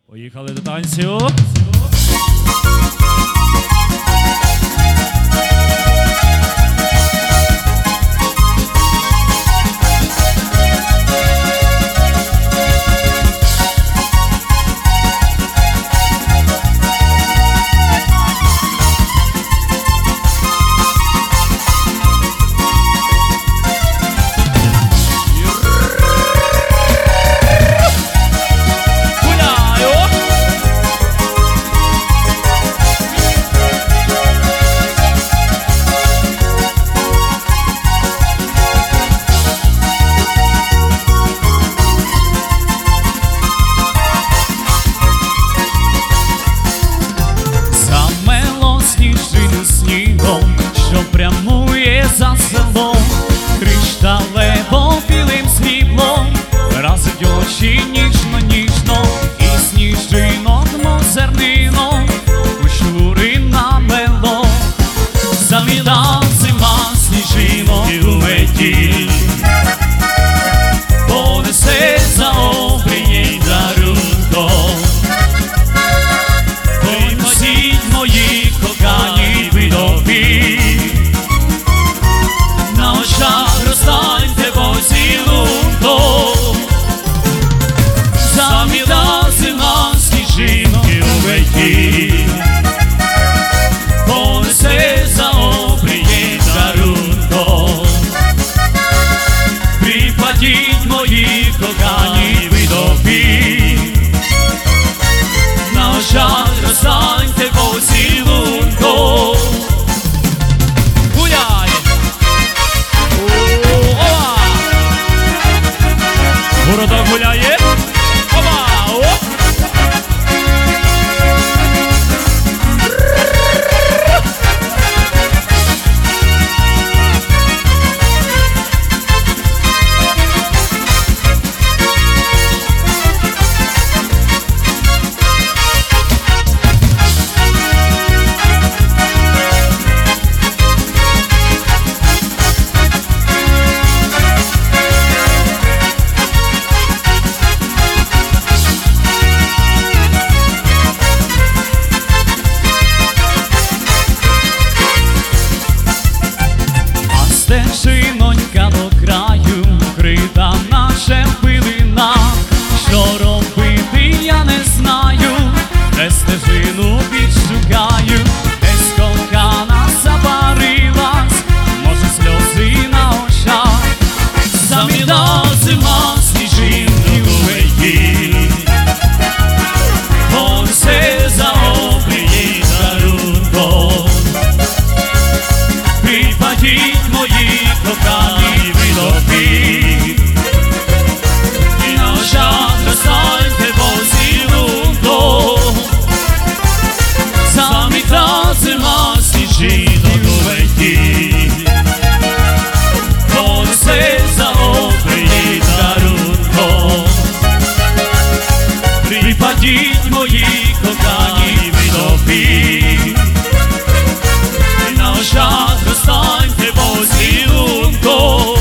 Поїхали до танцю. Що прямує за селом, кришталево білим сріблом, разить очі ніжно-ніжно, і сніжинок, мов зернино, у щури намело. Завіла зима сніжинок у меті, понесе за обрій дарунком. Поносіть мої кохані видові, на очах розстаньте поцілунком. Заміла зима сніжинки у меті, понесе за обрієм дарунком. Припадіть мої кохані видові, на очах розстаньте поцілунком. Гуляй! Борода гуляє, опа, оп. Стежинонька до краю, крита наша пилина. Що робити, я не знаю, де стежину підшукаю. Десь кохана забарилась, може сльози на очах. Заміла зима сніжинки у меті, понесе за обрій дарунком. Припадіть мої кохані видові, і на очах розстаньте поцілунком. Заміла зима сніжинок у меті, понесе за обрій дарунком. Припадіть мої кохані видові, і на очах розстаньте поцілунком.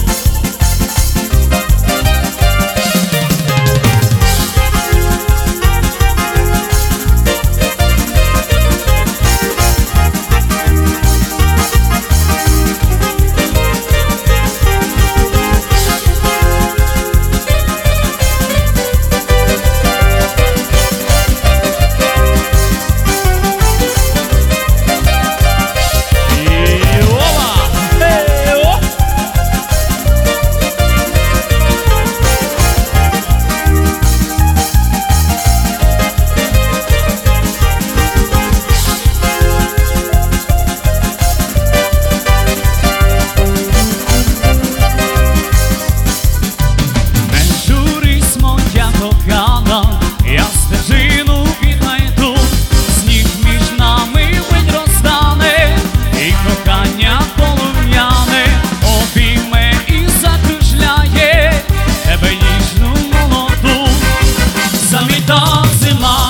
Я стежину віднайду, сніг між нами ледь розтане, і кохання полум'яне обійме і закружляє тебе ніжну молоду. Заміта зима